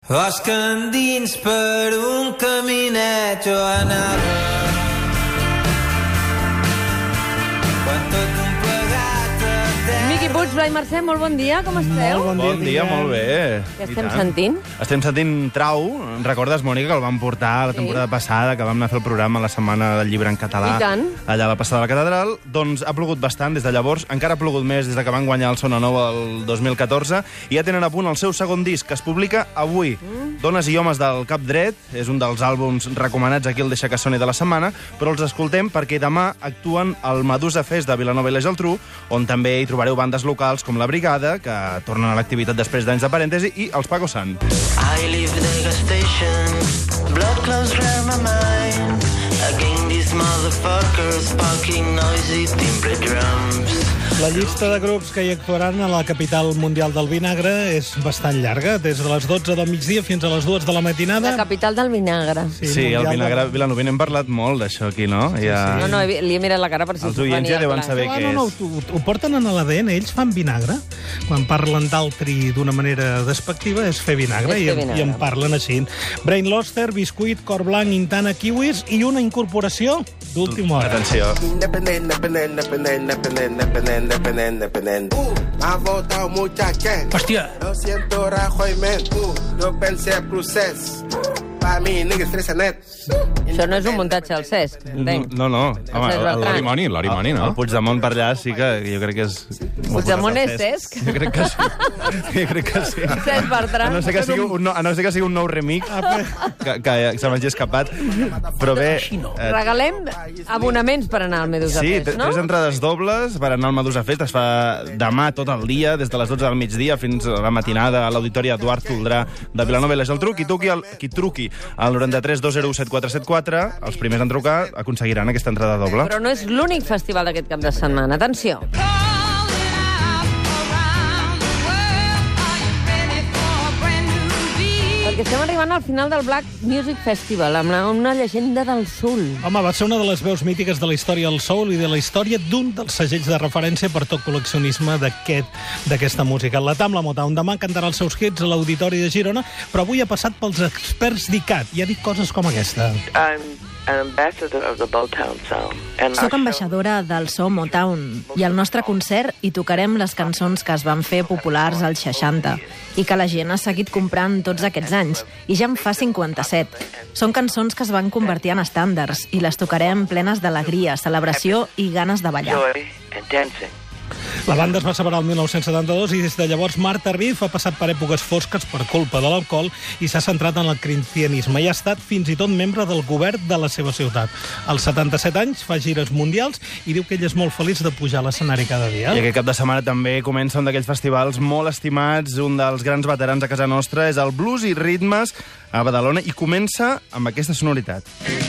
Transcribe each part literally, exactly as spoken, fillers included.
Vas que endins per un caminet jo anava. Quan tot un plegat et deia... Miqui Puig, Blai Mercè, molt bon dia, com esteu? Molt Bon dia, molt bé. Què I estem tant. sentint? Estem sentint Trau. Recordes, Mònica, que el vam portar la Sí. temporada passada, que vam anar a fer el programa la setmana del llibre en català. I tant. Allà a la passada de la catedral. Doncs ha plogut bastant des de llavors. Encara ha plogut més des de que van guanyar el Sona Nova el dos mil catorze. I ja tenen a punt el seu segon disc, que es publica avui. Mm. Dones i homes del Cap Dret. És un dels àlbums recomanats aquí al Deixa que soni de la setmana, però els escoltem perquè demà actuen al Medusa Fest de Vilanova i la Geltrú, on també hi trobareu bandes locals com La Brigada, que tornen a l'activitat després d'anys de parèntesi, i els Paco Sant. I leave the gas station, blood clots round my mind. Again these motherfuckers parking noisy timbre drums. La llista de grups que hi actuaran a la capital mundial del vinagre és bastant llarga, des de les dotze del migdia fins a les dues de la matinada. La capital del vinagre. Sí, el vinagre de... vilanoví n'hem parlat molt, d'això aquí, no? Sí, Ja... No, no, li he mirat la cara per si Els us oients venia ja deuen clar. saber Ah, què no, no, és. ho, ho porten en l'A D N, ells fan vinagre. Quan parlen d'altri d'una manera despectiva és fer vinagre, És i, fer en- vinagre. i en parlen així. Brain Loster, Biscuit, Cor Blanc, Intana, Kiwis i una incorporació d'última hora. Atenció. Independent, independent, independent, independent, independent, independent, independent. Uh, ha votado mucha gente. Hòstia, Lo siento, Rajoy, men. Uh, no pensé procés. Pa mi, niggas, tres net. Això no és un muntatge del Cesc, entenc. No, no. Home, Cesc el, Bertran. L'Arimoni, l'Arimoni, no? el Puigdemont per allà sí que jo crec que és... Puigdemont és Cesc? Jo crec que sí. Jo crec que sí. Cesc Bertran. A no ser que sigui un, no- a no ser que sigui un nou remix que, que se m'hagi escapat. Però bé... Eh, Regalem abonaments per anar al Medusa Sí, Fest, t- no? tres entrades dobles per anar al Medusa Fest. Es fa demà tot el dia, des de les dotze del migdia fins a la matinada, a l'Auditori Eduard Toldrà de Vilanova i la Geltrú. Qui truqui, al, qui truqui al noranta-tres dos zero u set quatre set quatre, els primers en trucar aconseguiran aquesta entrada doble. Però no és l'únic festival d'aquest cap de setmana. Atenció. Perquè estem arribant al final del Black Music Festival amb la- una llegenda del soul. home, va ser una de les veus mítiques de la història del soul i de la història d'un dels segells de referència per tot col·leccionisme d'aquest d'aquesta música. La Tam, la Motown, demà cantarà els seus hits a l'Auditori de Girona, però avui ha passat pels experts d'I C A T i ha dit coses com aquesta. I'm an ambassador of the Motown sound. And Soc our ambaixadora del so Motown i al nostre concert hi tocarem les cançons que es van fer populars als seixanta i que la gent ha seguit comprant tots aquests anys, i ja en fa cinquanta-set. Són cançons que es van convertir en estàndards i les tocarem plenes d'alegria, celebració i ganes de show ballar. joy and dancing. La banda es va separar el mil nou-cents setanta-dos i des de llavors Marta Riff ha passat per èpoques fosques per culpa de l'alcohol i s'ha centrat en el cristianisme i ha estat fins i tot membre del govern de la seva ciutat. Als setanta-set anys fa gires mundials i diu que ell és molt feliç de pujar a l'escenari cada dia. I aquest cap de setmana també comença un d'aquells festivals molt estimats. Un dels grans veterans a casa nostra és el Blues i Ritmes a Badalona i comença amb aquesta sonoritat.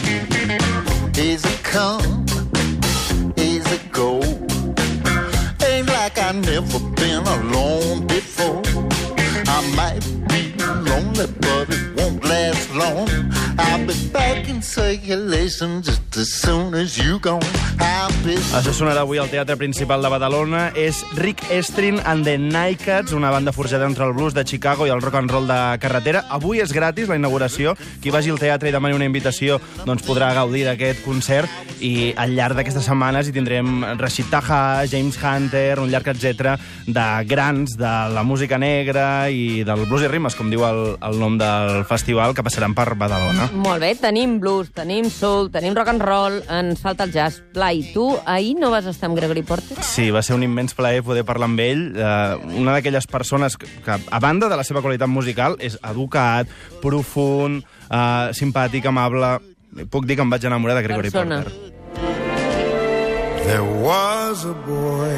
Easy come, easy go. Ain't like I never been alone before. I might be lonely, but it won't last long. I'll be back in circulation just as soon as you gone. I'll be... Això sonarà avui al Teatre Principal de Badalona. És Rick Estrin and the Nightcats, una banda forjada entre el blues de Chicago i el rock and roll de carretera. Avui és gratis la inauguració. Qui vagi al teatre i demani una invitació doncs podrà gaudir d'aquest concert, i al llarg d'aquestes setmanes hi tindrem Rashid Taha, James Hunter, un llarg etcètera de grans de la música negra i del blues i ritmes, com diu el, el nom del festival, que passaran per Badalona. Molt bé, tenim blues, tenim soul, tenim rock and roll, ens falta el jazz. Blai, tu ahir no vas estar amb Gregory Porter? Sí, va ser un immens plaer poder parlar amb ell. Uh, una d'aquelles persones que, que, a banda de la seva qualitat musical, és educat, profund, uh, simpàtic, amable. Puc dir que em vaig enamorar de Gregory Persona. Porter. There was a boy,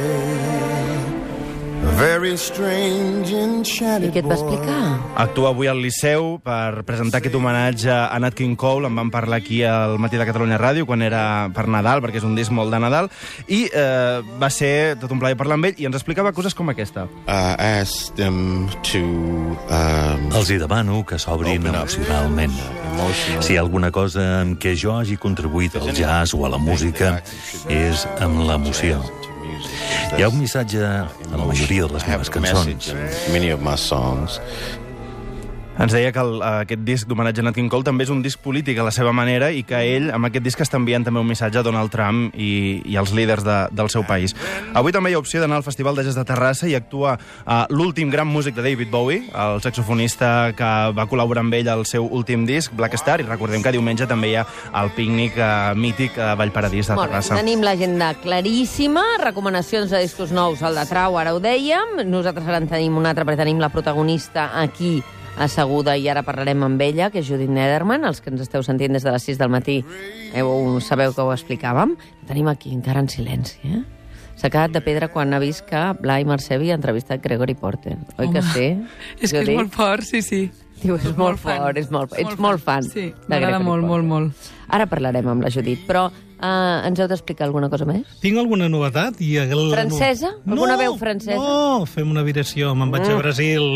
a very strange, I enchanted què et va boy. explicar? Actua avui al Liceu per presentar aquest homenatge a Nat King Cole. En vam parlar aquí al Matí de Catalunya Ràdio quan era per Nadal, perquè és un disc molt de Nadal, i eh, va ser tot un plaer parlar amb ell, i ens explicava coses com aquesta. I asked them to um, Els hi demano que s'obrin emocionalment. Si hi ha alguna cosa en què jo hagi contribuït al jazz o a la música, és amb l'emoció. Hi ha un missatge a la majoria de les meves cançons. many of my songs. Ens deia que el, aquest disc d'homenatge a Nat King Cole també és un disc polític a la seva manera i que ell, amb aquest disc, està enviant també un missatge a Donald Trump i, i als líders de, del seu país. Avui també hi ha opció d'anar al Festival de Jazz de Terrassa i actua uh, l'últim gran músic de David Bowie, el saxofonista que va col·laborar amb ell al seu últim disc, Black Star, i recordem que diumenge també hi ha el pícnic uh, mític a Vallparadís de Terrassa. Tenim l'agenda claríssima, recomanacions de discos nous al de Trau, ara ho dèiem, nosaltres ara en tenim un altre, perquè tenim la protagonista aquí asseguda i ara parlarem amb ella, que és Judith Nederman. Els que ens esteu sentint des de les sis del matí heu, sabeu que ho explicàvem. La tenim aquí, encara en silenci, eh? S'ha quedat de pedra quan ha vist que Blai Mercè havia entrevistat Gregory Porter. Oi que sí? És que és molt fort, sí, sí. Diu, és molt fort, és molt, ets molt fan. Sí, m'agrada molt, molt, molt. Ara parlarem amb la Judit, però uh, ens heu d'explicar alguna cosa més? Tinc alguna novetat? I el... Francesa? Alguna no, veu francesa? No, fem una viració, me'n vaig mm. a Brasil.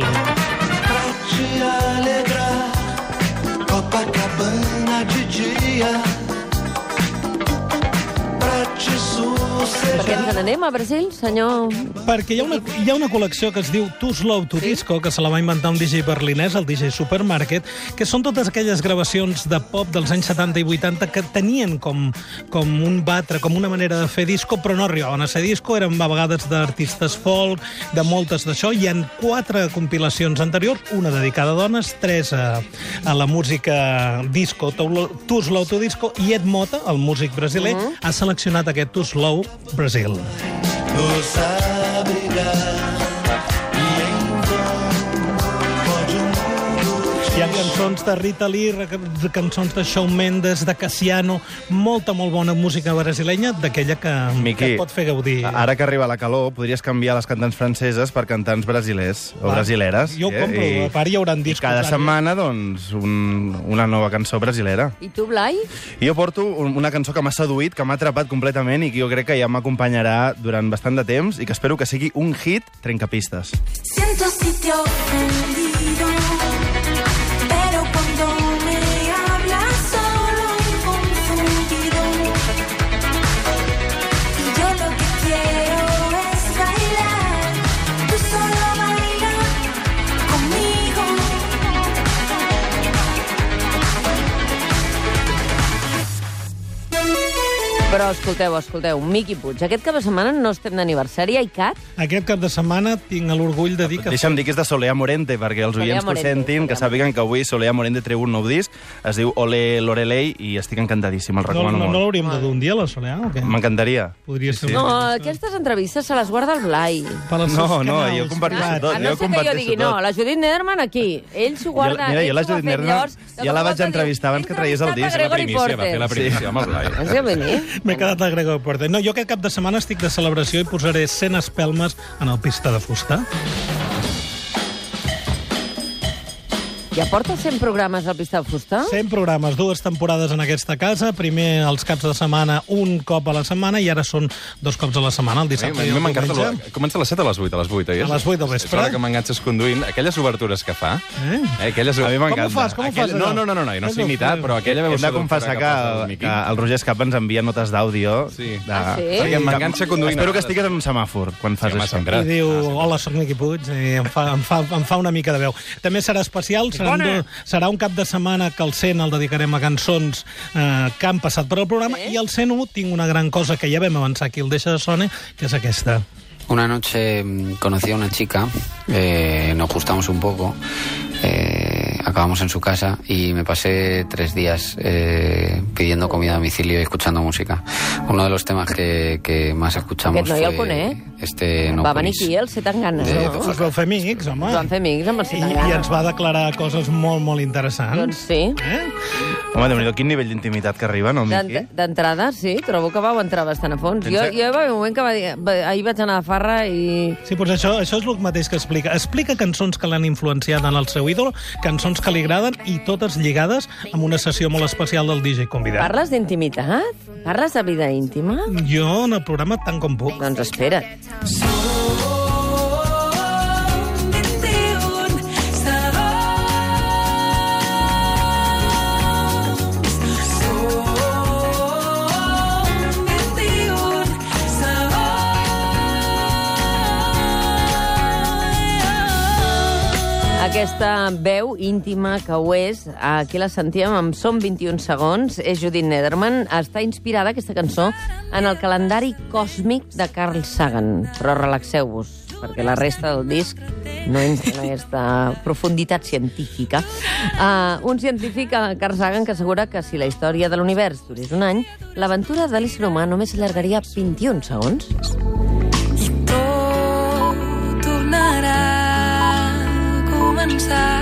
Copacabana de dia. Per què ens n'anem a Brasil, senyor? Perquè hi ha, una, hi ha una col·lecció que es diu Too Slow to Disco, que se la va inventar un D J berlinès, el D J Supermarket, que són totes aquelles gravacions de pop dels anys setanta i vuitanta que tenien com, com un batre, com una manera de fer disco, però no arribaven a ser disco, eren a vegades d'artistes folk, de moltes d'això. Hi ha quatre compilacions anteriors, una dedicada a dones, tres a, a la música disco, Too Slow to Disco, i Ed Mota, el músic brasiler, uh -huh. ha seleccionat aquest Too Slow Brasil. Nos abrigar. Hi ha cançons de Rita Lee, cançons de Shawn Mendes, de Cassiano, molta, molt bona música brasilenya, d'aquella que, Miqui, que et pot fer gaudir. Ara que arriba la calor, podries canviar les cantants franceses per cantants brasilers o Va, brasileres. Jo ho compro, eh? A part hi haurà discos. I cada setmana, doncs, un, una nova cançó brasilera. I tu, Blai? I jo porto una cançó que m'ha seduït, que m'ha atrapat completament i que jo crec que ja m'acompanyarà durant bastant de temps i que espero que sigui un hit trencapistes. Siento sitio ofendido. Però escolteu, escolteu, Miqui Puig, aquest cap de setmana no estem d'aniversari, Aicat? Aquest cap de setmana tinc l'orgull de dir que... Deixa'm dir que és de Soleá Morente, perquè els oients que ho sentin, que sàpiguen que avui Soleá Morente treu un nou disc, es diu Ole Lorelei, i estic encantadíssim, el recomano no, no, molt. No l'hauríem de dur un dia, la Soleá, o què? M'encantaria. Podria ser... No, aquestes entrevistes se les guarda el Blai. No, no, jo comparteixo tot. A no ser que jo digui, no, la Judit Nederman aquí, ell s'ho guarda, ell s'ho va fer llavors... Ja la vaig entrevistar abans que traies el disc. La primícia, va fer la primícia amb el Blai. M'he quedat de Gregory Porter. No, jo aquest cap de setmana estic de celebració i posaré cent espelmes en el Pista de Fusta. Ja porta cent programes al Pista de Fusta? cent programes, dues temporades en aquesta casa. Primer els caps de setmana, un cop a la setmana, i ara són dos cops a la setmana, el dissabte i el diumenge. Comença a les set a les vuit, a les vuit, oi? A les vuit del vespre. És l'hora que m'enganxes conduint. Aquelles obertures que fa... Eh? Aquelles... A mi m'encanta. Com ho fas? Com ho fas? No, no, no, no, no sé imitar, però aquella veu... Hem de confessar que, que el Roger Escapa ens envia notes d'àudio. Sí. De... Ah, sí? Perquè m'enganxa conduint. Espero que estigues en un semàfor quan fas sí, això. I diu, hola, soc Miqui Puig, i em fa, em, fa, em fa una mica de veu. També serà especial, serà, un, serà un cap de setmana que el cent el dedicarem a cançons eh, que han passat per al programa, sí? I el cent u tinc una gran cosa que ja vam avançar aquí, el Deixa de Sone, que és aquesta. Una noche conocí a una chica, eh, nos gustamos un poco, eh, acabamos en su casa y me pasé tres días eh, pidiendo comida a domicilio y escuchando música. Uno de los temas que, que más escuchamos Aquest noi el fue conec. este No Va venir Police. aquí el Setangana, De- no? Us vau fer amics, home. Ens van fer amics amb el I, Setangana. I ens va declarar coses molt, molt interessants. Doncs sí. Eh? Home, déu-n'hi-do, quin nivell d'intimitat que arriba, no, Miqui? D'ent- D'entrada, sí, trobo que vau entrar bastant a fons. Jo, Pensa- jo hi va haver un moment que va dir... va- Ahir vaig anar a Farra i... Sí, doncs això, això és el mateix que explica. Explica cançons que l'han influenciat en el seu ídol, cançons que li agraden i totes lligades amb una sessió molt especial del D J convidat. Parles d'intimitat? Parles de vida íntima? Jo en el programa tant com puc. Doncs espera't. aquesta veu íntima que ho és, aquí la sentíem amb Som vint-i-un segons, és Judith Nederman. Està inspirada, aquesta cançó, en el calendari còsmic de Carl Sagan. Però relaxeu-vos, perquè la resta del disc no entra en aquesta profunditat científica. Uh, un científic, Carl Sagan, que assegura que si la història de l'univers durés un any, l'aventura de l'ésser humà només s'allargaria vint-i-un segons. I tot tornarà a començar.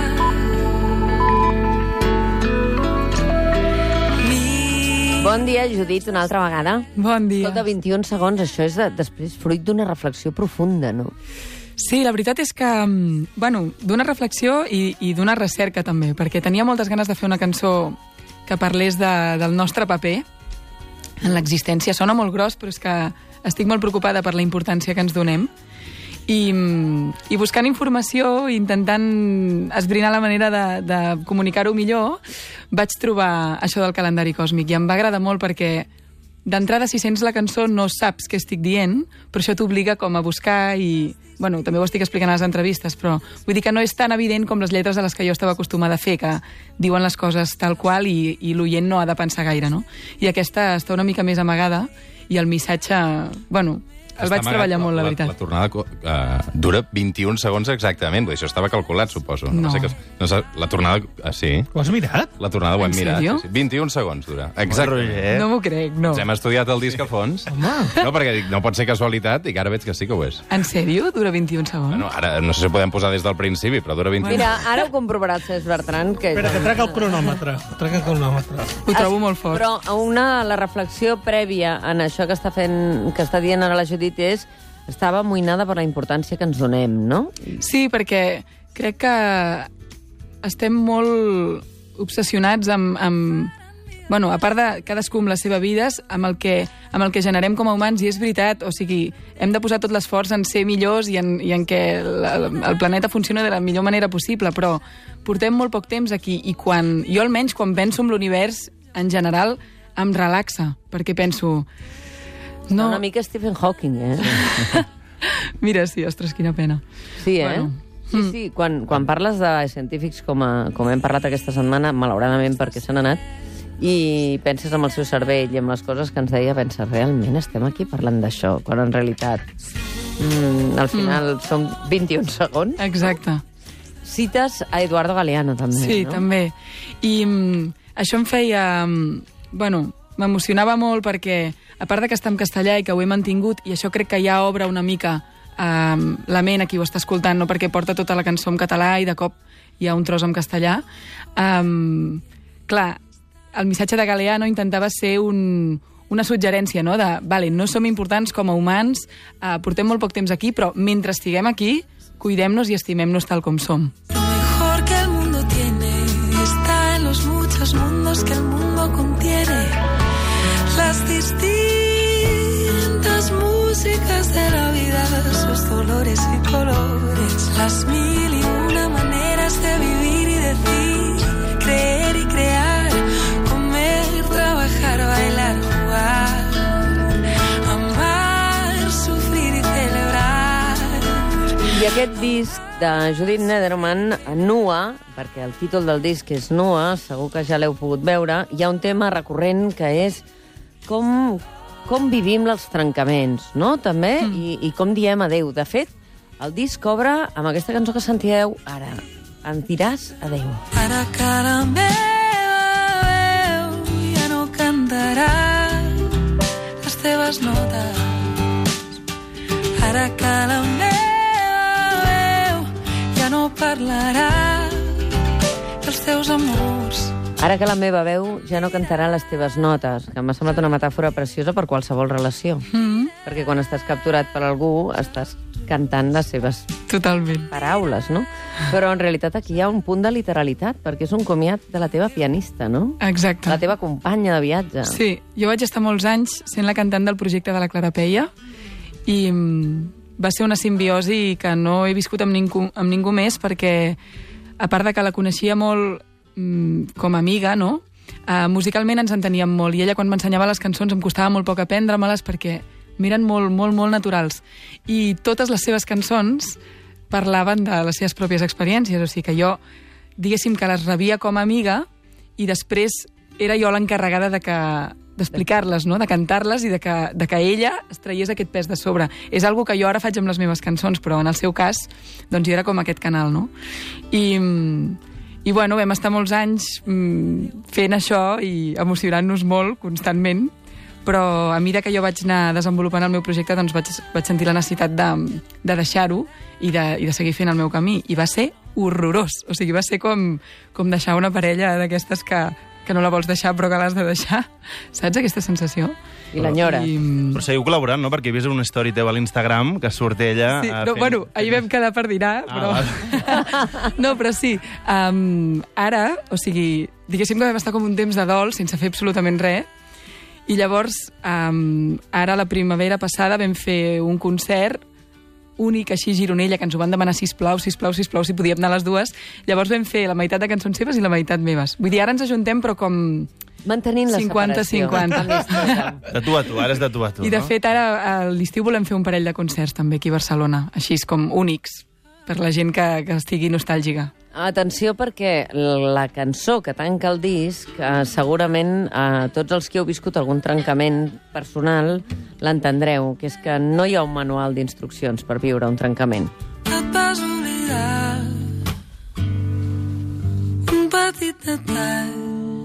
Bon dia, Judit, una altra vegada. Bon dia. Tot de vint-i-un segons, això és de, després fruit d'una reflexió profunda, no? Sí, la veritat és que, bueno, d'una reflexió i, i d'una recerca també, perquè tenia moltes ganes de fer una cançó que parlés de, del nostre paper en l'existència. Sona molt gros, però és que estic molt preocupada per la importància que ens donem. I, i buscant informació, intentant esbrinar la manera de, de comunicar-ho millor, vaig trobar això del calendari còsmic i em va agradar molt perquè d'entrada, si sents la cançó, no saps què estic dient, però això t'obliga com a buscar i... Bueno, també ho estic explicant a les entrevistes, però vull dir que no és tan evident com les lletres a les que jo estava acostumada a fer, que diuen les coses tal qual i, i l'oient no ha de pensar gaire, no? I aquesta està una mica més amagada i el missatge... Bueno, el vaig treballar molt, la veritat. La, la tornada uh, dura vint-i-un segons exactament. Vull dir, això estava calculat, suposo. No. no, sé que, no sé, la tornada... Ah, sí. Ho has mirat? La tornada ho hem En mirat. sèrio? Sí, sí. vint-i-un segons dura. Exactament. No m'ho crec, no. Ens hem estudiat el disc a fons. Home. No, perquè dic, no pot ser casualitat, i que ara veig que sí que ho és. En sèrio? Dura vint-i-un segons? Bueno, ara no sé si ho podem posar des del principi, però dura vint-i-un. Mira, ara ho comprovarà el Cesc Bertran. Que... Espera, que trec el cronòmetre. Trec el cronòmetre. Ho trobo molt fort. Però una, la reflexió prèvia en això que està fent, que està dient ara la Judit és estava amoïnada per la importància que ens donem, no? Sí, perquè crec que estem molt obsessionats amb, amb... Bueno, a part de cadascú amb les seves vides, amb el, que, amb el que generem com a humans, i és veritat, o sigui, hem de posar tot l'esforç en ser millors i en, i en que la, el planeta funcioni de la millor manera possible, però portem molt poc temps aquí, i quan, jo almenys quan penso en l'univers, en general, em relaxa, perquè penso... No. Una mica Stephen Hawking, eh? Mira, sí, ostres, quina pena. Sí, eh? Bueno. Sí, sí, quan, quan parles de científics com, a, com hem parlat aquesta setmana, malauradament perquè s'han anat, i penses en el seu cervell i en les coses que ens deia, penses, realment estem aquí parlant d'això, quan en realitat mm, al final mm. són vint-i-un segons. Exacte. Cites a Eduardo Galeano, també, sí, no? Sí, també. I mm, això em feia... Mm, bueno, m'emocionava molt perquè, a part de que està en castellà i que ho he mantingut, i això crec que ja obre una mica eh, la ment a qui ho està escoltant, no? Perquè porta tota la cançó en català i de cop hi ha un tros en castellà. Um, clar, el missatge de Galeano intentava ser un, una suggerència, no? De, vale, no som importants com a humans, eh, portem molt poc temps aquí, però mentre estiguem aquí, cuidem-nos i estimem-nos tal com som. Lo mejor que el mundo tiene está en los muchos mundos que el mundo contiene. Las distintas músicas de la vida, sus dolores y colores, las mil y una maneras de vivir y decir, creer y crear, comer, trabajar, bailar, jugar, amar, sufrir y celebrar. I aquest disc de Judith Nederman, Nua, perquè el títol del disc és Nua, segur que ja l'heu pogut veure, hi ha un tema recurrent que és com, com vivim els trencaments, no?, també, mm. i, i com diem adeu. De fet, el disc obre amb aquesta cançó que sentireu ara. Em diràs adeu. Ara que la meva veu ja no cantarà les teves notes. Ara que la meva veu ja no parlarà dels teus amors. Ara que la meva veu ja no cantarà les teves notes, que m'ha semblat una metàfora preciosa per qualsevol relació. Mm-hmm. Perquè quan estàs capturat per algú, estàs cantant les seves Totalment. paraules, no? Però en realitat aquí hi ha un punt de literalitat, perquè és un comiat de la teva pianista, no? Exacte. La teva companya de viatge. Sí, jo vaig estar molts anys sent la cantant del projecte de la Clara Peia i va ser una simbiosi que no he viscut amb ningú, amb ningú més perquè, a part de que la coneixia molt com a amiga, no? Uh, musicalment ens enteníem molt i ella quan m'ensenyava les cançons em costava molt poc aprendre-me-les perquè m'eren molt, molt, molt naturals. I totes les seves cançons parlaven de les seves pròpies experiències. O sigui que jo, diguéssim que les rebia com a amiga i després era jo l'encarregada de que d'explicar-les, no? De cantar-les i de que, de que ella es traiés aquest pes de sobre. És algo que jo ara faig amb les meves cançons, però en el seu cas doncs jo era com aquest canal, no? I, i bueno, vam estar molts anys fent això i emocionant-nos molt constantment, però a mesura que jo vaig anar desenvolupant el meu projecte doncs vaig, vaig sentir la necessitat de, de deixar-ho i, de, i de seguir fent el meu camí. I va ser horrorós. O sigui, va ser com, com deixar una parella d'aquestes que, que no la vols deixar però que l'has de deixar. Saps aquesta sensació? I l'enyora. I... Però seguiu col·laborant, no? Perquè he vist una story teva a l'Instagram que surt ella... Sí, no, fent... bueno, ahir vam quedar per dinar, però... Ah, no, però sí. Um, ara, o sigui, diguéssim que vam estar com un temps de dol sense fer absolutament res. I llavors, um, ara la primavera passada vam fer un concert únic així a Gironella, que ens ho van demanar sisplau, sisplau, sisplau, si podíem anar a les dues. Llavors vam fer la meitat de cançons seves i la meitat meves. Vull dir, ara ens ajuntem, però com... Mantenint la cinquanta cinquanta. De tu a tu, ara és de tu a tu, I de no? fet, ara a l'estiu volem fer un parell de concerts també aquí a Barcelona, així com únics, per la gent que, que estigui nostàlgica. Atenció, perquè la cançó que tanca el disc, eh, segurament eh, tots els que heu viscut algun trencament personal l'entendreu, que és que no hi ha un manual d'instruccions per viure un trencament. Et vas oblidar un petit detall,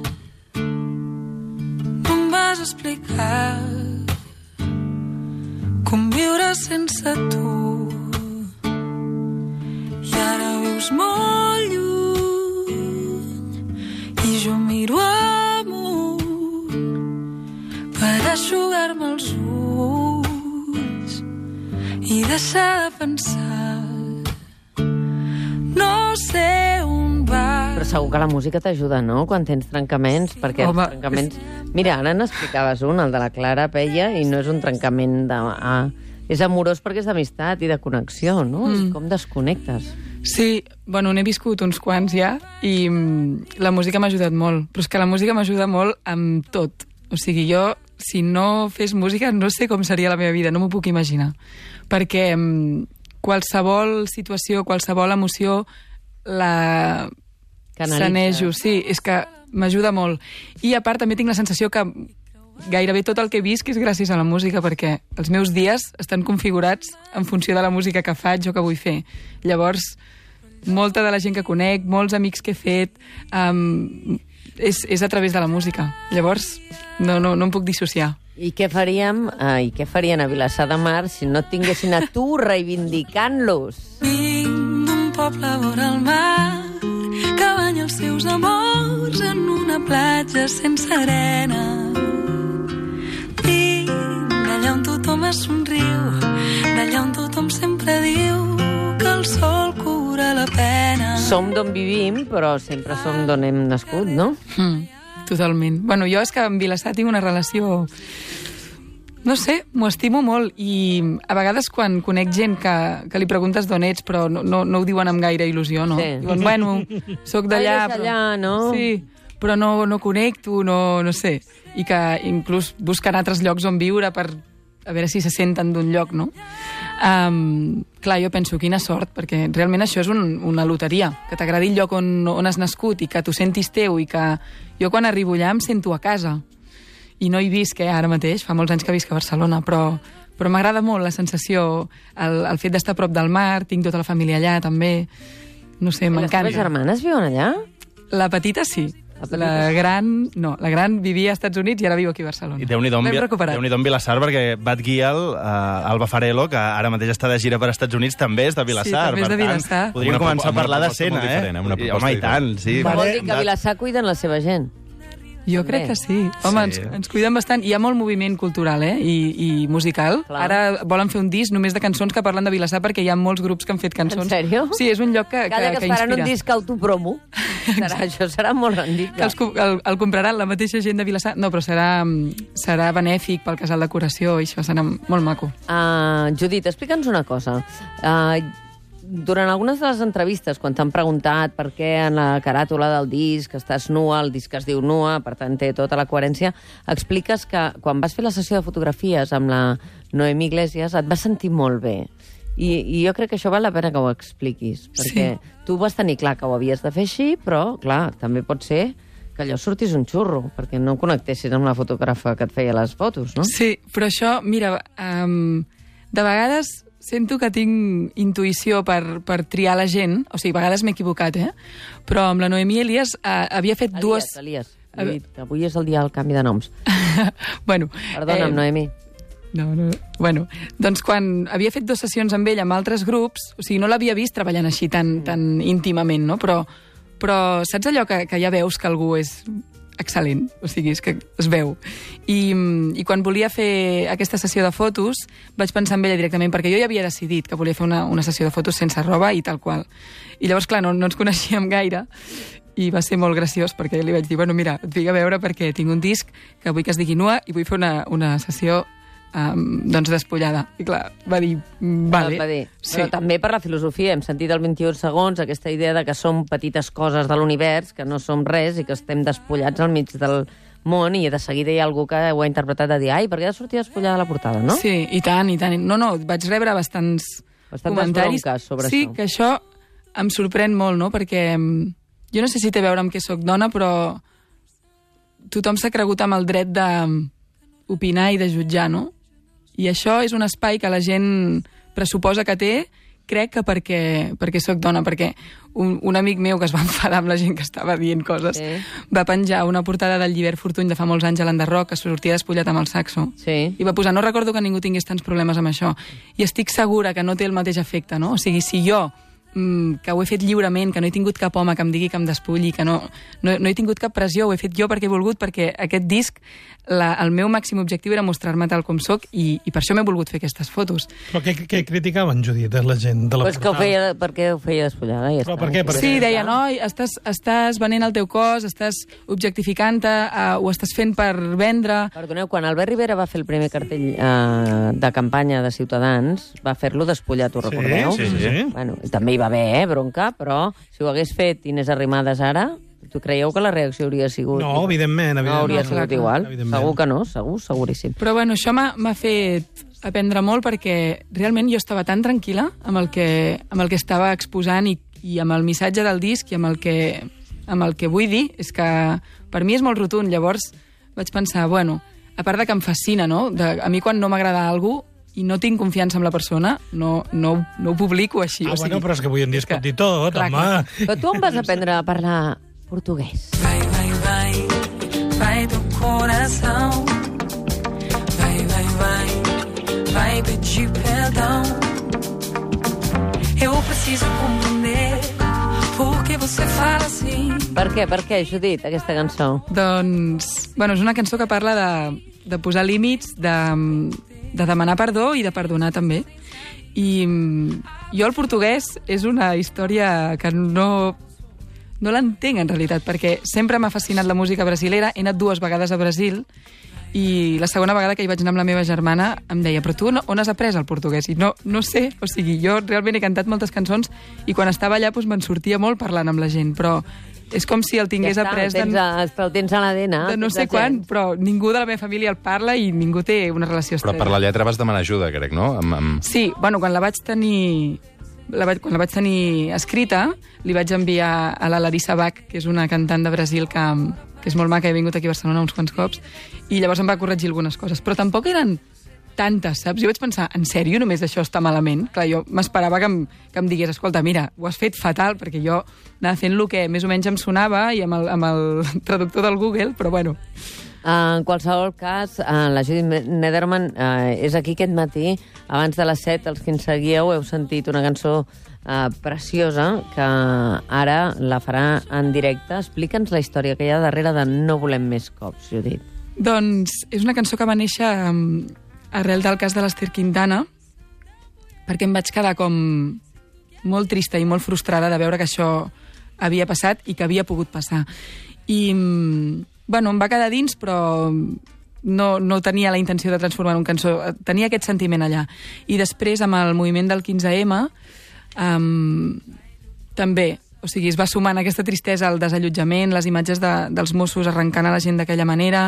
no em vas explicar com viure sense tu. I ara vius molt lluny i jo miro amunt per eixugar-me els ulls i deixar de pensar. No sé on vas. Però segur que la música t'ajuda, no?, quan tens trencaments, perquè Home, els trencaments... Mira, ara n'explicaves un, el de la Clara Peia, i no és un trencament de... Ah, és amorós perquè és d'amistat i de connexió, no? Mm. Com desconnectes. Sí, bueno, n'he viscut uns quants ja i mm, la música m'ha ajudat molt. Però és que la música m'ajuda molt amb tot. O sigui, jo, si no fes música, no sé com seria la meva vida, no m'ho puc imaginar. Perquè mm, qualsevol situació, qualsevol emoció, la sanejo. Sí, és que m'ajuda molt. I a part també tinc la sensació que gairebé tot el que visc és gràcies a la música, perquè els meus dies estan configurats en funció de la música que faig o que vull fer. Llavors, molta de la gent que conec, molts amics que he fet, um, és, és a través de la música. Llavors, no, no, no em puc dissociar. I què faríem, eh, i què farien a Vilassar de Mar si no tinguessin a tu reivindicant-los? Vinc d'un poble vora el mar que banya els seus amors en una platja sense arena. D'allà on tothom es somriu, d'allà on tothom sempre diu que el sol cura la pena. Som d'on vivim, però sempre som d'on hem nascut, no? Mm, totalment. Bueno, jo és que amb Vilassar tinc una relació... No sé, m'ho estimo molt i a vegades quan conec gent que, que li preguntes d'on ets però no, no, no ho diuen amb gaire il·lusió, no? Sí. Diuen, bueno, soc d'allà... Ai, és allà, no? Sí, però no, no connecto, no, no sé. I que inclús busquen altres llocs on viure per a veure si se senten d'un lloc, no? Um, clar, jo penso, quina sort, perquè realment això és un, una loteria, que t'agradi el lloc on, on has nascut i que t'ho sentis teu i que jo quan arribo allà em sento a casa. I no hi visc, eh, ara mateix, fa molts anys que visc a Barcelona, però, però m'agrada molt la sensació, el, el fet d'estar a prop del mar, tinc tota la família allà també, no sé, m'encanta. Les teves germanes viuen allà? La petita sí, la, la gran no, la gran vivia als Estats Units i ara viu aquí a Barcelona. I Déu-n'hi-do en Vilassar, perquè Bat Guial, uh, Alba Farelo, que ara mateix està de gira per Estats Units, també és de Vilassar. Sí, també és de Vilassar. Per tant, podríem començar a parlar d'escena, eh? Una Home, i tant, sí. Vol dir que a Vilassar cuiden la seva gent. Jo crec que sí. Home, Sí. ens, ens cuiden bastant. Hi ha molt moviment cultural, eh? I, i musical. Clar. Ara volen fer un disc només de cançons que parlen de Vilassar perquè hi ha molts grups que han fet cançons. En sèrio? Sí, és un lloc que, que, Cada que, que que faran inspira. un disc autopromo. Serà, això serà molt rendible. Que els, co- el, el compraran la mateixa gent de Vilassar. No, però serà, serà benèfic pel casal de curació i això serà molt maco. Uh, Judit, explica'ns una cosa. Uh, durant algunes de les entrevistes, quan t'han preguntat per què en la caràtula del disc estàs nua, el disc es diu nua, per tant té tota la coherència, expliques que quan vas fer la sessió de fotografies amb la Noemí Iglesias et vas sentir molt bé I, I jo crec que això val la pena que ho expliquis, perquè sí. tu vas tenir clar que ho havies de fer així, però, clar, també pot ser que allò sortís un xurro, perquè no connectessis amb la fotògrafa que et feia les fotos, no? Sí, però això, mira, um, de vegades sento que tinc intuïció per, per triar la gent, o sigui, a vegades m'he equivocat, eh? Però amb la Noemí Elias uh, havia fet Elias, dues... Elias, he dit que avui és el dia del canvi de noms. bueno, Perdona'm, eh... Noemí. No, no. Bueno, doncs quan havia fet dues sessions amb ell amb altres grups, o sigui, no l'havia vist treballant així tan, tan íntimament, no? Però, però saps allò que, que ja veus que algú és excel·lent? O sigui, és que es veu. I, I quan volia fer aquesta sessió de fotos, vaig pensar en ella directament, perquè jo ja havia decidit que volia fer una, una sessió de fotos sense roba i tal qual. I llavors, clar, no, no ens coneixíem gaire, i va ser molt graciós, perquè li vaig dir, bueno, mira, et vinc a veure perquè tinc un disc que vull que es digui Nua i vull fer una, una sessió Um, doncs despullada. I clar, va dir, vale. Va dir. Sí. Però també per la filosofia, hem sentit el vint-i-un segons, aquesta idea de que som petites coses de l'univers, que no som res i que estem despullats al mig del món, i de seguida hi ha algú que ho ha interpretat de dir, ai, per què ha de sortir despullada a la portada, no? Sí, i tant, i tant. No, no, vaig rebre bastants, bastants comentaris bronques sobre sí, això. Que això em sorprèn molt, no? Perquè jo no sé si té a veure amb què sóc dona, però tothom s'ha cregut amb el dret d'opinar i de jutjar, no? I això és un espai que la gent pressuposa que té, crec que perquè, perquè sóc dona, perquè un, un amic meu que es va enfadar amb la gent que estava dient coses, sí. va penjar una portada del Llibert Fortuny de fa molts anys a l'enderroc, que sortia despullat amb el saxo. Sí. I va posar, no recordo que ningú tingués tants problemes amb això. I estic segura que no té el mateix efecte, no? O sigui, si jo que ho he fet lliurement, que no he tingut cap home que em digui que em despulli, que no, no, no he tingut cap pressió, ho he fet jo perquè he volgut, perquè aquest disc, la, el meu màxim objectiu era mostrar-me tal com soc, i, i per això m'he volgut fer aquestes fotos. Però què, què criticaven, Judit, de la gent? De la pues que ho feia, perquè ho feia despullada. Ja Però per què? Per sí, què? deia, no, estàs, estàs venent el teu cos, estàs objectificant-te, uh, ho estàs fent per vendre... Perdoneu, quan Albert Rivera va fer el primer cartell uh, de campanya de Ciutadans, va fer-lo despullat, ho recordeu? Sí, sí, sí. Bueno, també hi va haver, eh, bronca, però si ho hagués fet Inés Arrimadas ara, tu creieu que la reacció hauria sigut... No, evidentment, evidentment. No hauria no, sigut clar, igual. evidentment. Segur que no, segur, seguríssim. Però bueno, això m'ha fet aprendre molt, perquè realment jo estava tan tranquil·la amb el que, amb el que estava exposant i, i amb el missatge del disc i amb el, que, amb el que vull dir. És que per mi és molt rotund. Llavors vaig pensar, bueno, a part de que em fascina, no? De, a mi quan no m'agrada alguna cosa i no tinc confiança en la persona, no, no, no ho publico així. Ah, o sigui, bueno, però és que avui en dia es pot dir tot, clar, home. Clar. Però tu on vas aprendre a parlar portuguès? Vai, vai, vai, vai do coração. Vai, vai, vai, vai pedir perdão. Eu preciso compreender por que você fala assim. Per què, per què, Judit, aquesta cançó? Doncs, bueno, és una cançó que parla de, de posar límits, de... de demanar perdó i de perdonar també. I jo el portuguès és una història que no, no l'entenc en realitat, perquè sempre m'ha fascinat la música brasilera, he anat dues vegades a Brasil i la segona vegada que hi vaig anar amb la meva germana em deia, però tu on has après el portuguès? I no, no sé, o sigui, jo realment he cantat moltes cançons i quan estava allà doncs, me'n sortia molt parlant amb la gent, però és com si el tingués ja està, après... El tens, a, el tens a l'A D N. De no sé quan, però ningú de la meva família el parla i ningú té una relació estreta. Però per la lletra vas demanar ajuda, crec, no? Amb, amb... Sí, bueno, quan la vaig tenir... La vaig, quan la vaig tenir escrita, li vaig enviar a la Larissa Bach, que és una cantant de Brasil que, que és molt maca, he vingut aquí a Barcelona uns quants cops, i llavors em va corregir algunes coses. Però tampoc eren tantes, saps? Jo vaig pensar, en sèrio, només això està malament? Clar, jo m'esperava que, em, que em digués, escolta, mira, ho has fet fatal, perquè jo anava fent el que més o menys em sonava i amb el, amb el traductor del Google, però bueno. En qualsevol cas, la Judit Nederman és aquí aquest matí, abans de les set, els que ens seguieu heu sentit una cançó uh, preciosa que ara la farà en directe. Explica'ns la història que hi ha darrere de No volem més cops, Judit. Doncs és una cançó que va néixer um, arrel del cas de l'Ester Quintana, perquè em vaig quedar com molt trista i molt frustrada de veure que això havia passat i que havia pogut passar. I... Um, bueno, em va quedar dins, però no, no tenia la intenció de transformar en un cançó. Tenia aquest sentiment allà. I després, amb el moviment del quinze eme, um, també, o sigui, es va sumant aquesta tristesa al desallotjament, les imatges de, dels Mossos arrencant a la gent d'aquella manera.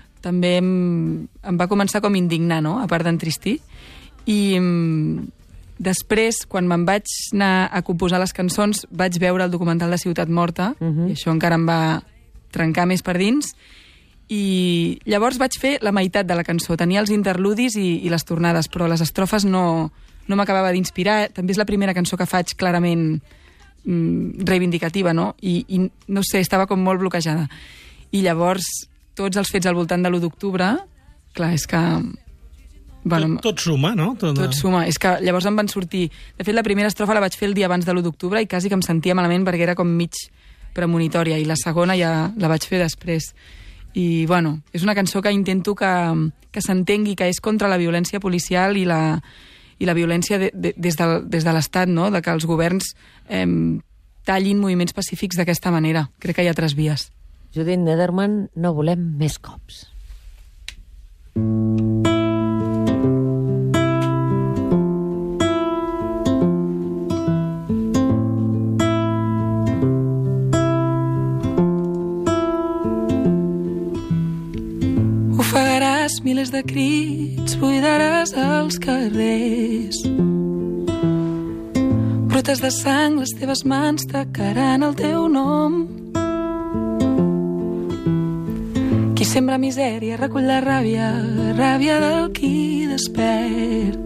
També em, em va començar com indignar, no?, a part d'entristir. I, després, quan me'n vaig anar a composar les cançons, vaig veure el documental de Ciutat Morta, uh-huh. i això encara em va trencar més per dins, i llavors vaig fer la meitat de la cançó. Tenia els interludis i, i les tornades, però les estrofes no, no m'acabava d'inspirar. També és la primera cançó que faig clarament mm, reivindicativa, no? I, I, no sé, estava com molt bloquejada. I llavors, tots els fets al voltant de l'u d'octubre, clar, és que... Bueno, tot, tot suma, no? Tot, tot suma. És que llavors em van sortir... De fet, la primera estrofa la vaig fer el dia abans de l'u d'octubre i quasi que em sentia malament perquè era com mig premonitòria, i la segona ja la vaig fer després. I, bueno, és una cançó que intento que, que s'entengui que és contra la violència policial i la, i la violència de, de, des, de, des de l'Estat, no? De que els governs eh, tallin moviments pacífics d'aquesta manera. Crec que hi ha altres vies. Judit Nederman, no volem més cops. Ofegaràs milers de crits, buidaràs els carrers. Brutes de sang, les teves mans tacaran el teu nom. Qui sembra misèria recull la ràbia, ràbia del qui despert.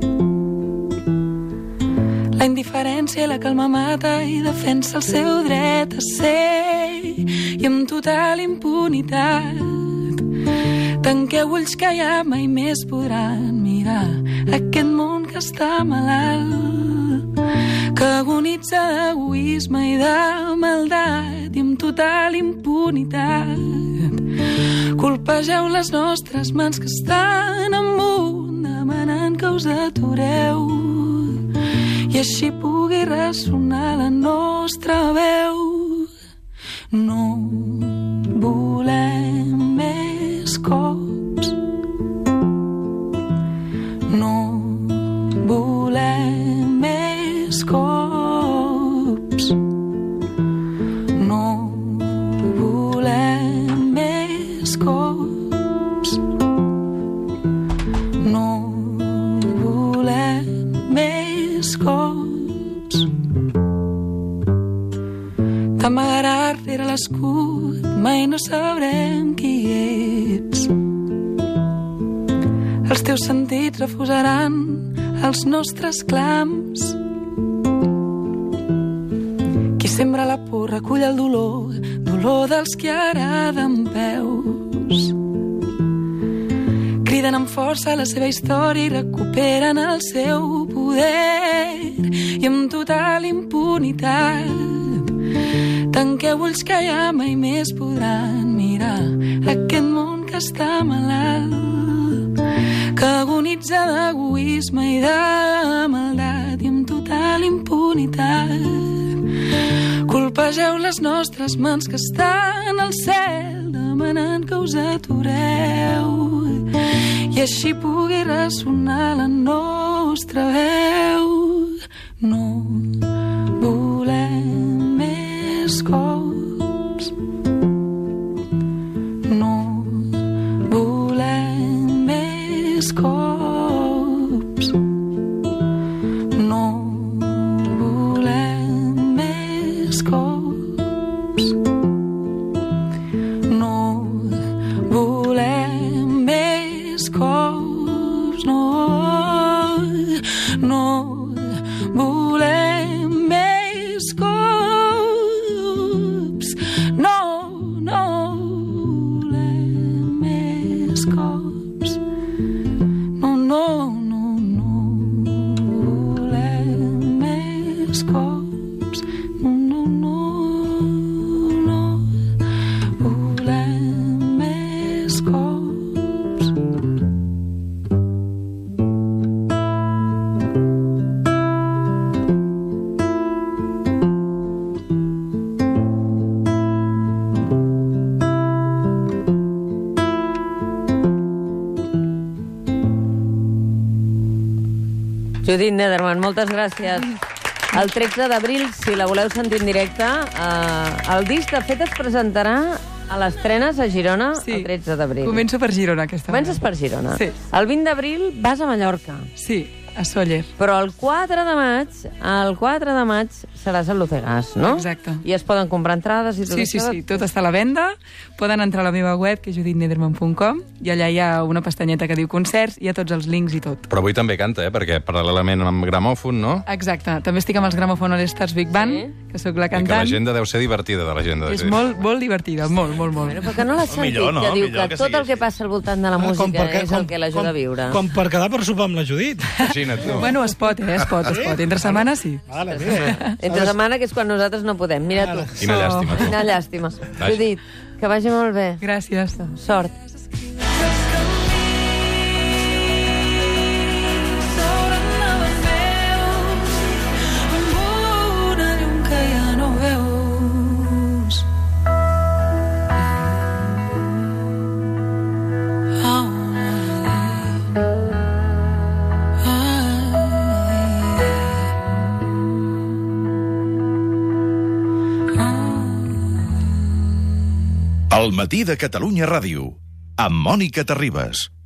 La indiferència i la calma mata i defensa el seu dret a ser, i amb total impunitat tanqueu ulls que ja mai més podran mirar aquest món que està malalt, que agonitza d'egoisme i de maldat, i amb total impunitat colpegeu les nostres mans que estan amunt demanant que us atureu i així pugui ressonar la nostra veu. No volem més cops, no volem més cops, no volem més cops, no volem més cops. T'amagaràs rere l'escut, mai no sabrem qui ets. Els teus sentits refusaran els nostres clams. Qui sembra la por recull el dolor, dolor dels que ara dempeus. Criden amb força la seva història i recuperen el seu poder, i amb total impunitat tanqueu ulls que ja mai més podran mirar aquest món que està malalt, que agonitza d'egoisme i de maldat, i amb total impunitat colpegeu les nostres mans que estan al cel demanant que us atureu i així pugui ressonar la nostra veu. No volem més cops, no volem més cops, no volem més cops, no volem més cops, no, no volem més cops, no, no volem més cops, no, no, no, no volem més cops, no, no, no, no volem més cops. Judit Nederman, moltes gràcies. El tretze d'abril, si la voleu sentir en directe, eh, el disc, de fet, es presentarà a les Trenes a Girona sí. el tretze d'abril. Començo per Girona, aquesta Comences per Girona. Sí. El vint d'abril vas a Mallorca. Sí. a Sóller. Però el quatre de maig, el quatre de maig seràs a l'Ocegas, no? Exacte. I es poden comprar entrades i tot Sí, sí, això? sí, tot està a la venda. Poden entrar a la meva web, que és judith nederman punt com, i allà hi ha una pestanyeta que diu concerts, hi ha tots els links i tot. Però avui també canta, eh? Perquè paral·lelament amb gramòfon, no? Exacte. També estic amb els Gramòfon All Stars Big Band, sí. que sóc la I que cantant. l'agenda deu ser divertida, de l'agenda. És molt, molt divertida, molt, molt, molt. Però que no l'has sentit, millor, no? que diu Millor que, que tot sigui el que passa al voltant de la música és el que l'ajuda a viure. Com per quedar per sopar amb la Judit. Imagina't tu. Bueno, es pot, eh? Es pot, es pot. Entre setmana sí. Vale, mira. Entre setmana, que és quan nosaltres no podem. Mira tu. Quina llàstima, tu. Quina llàstima. Vaja. Judit, que vagi molt bé. Gràcies. Sort. El matí de Catalunya Ràdio, amb Mònica Terribas.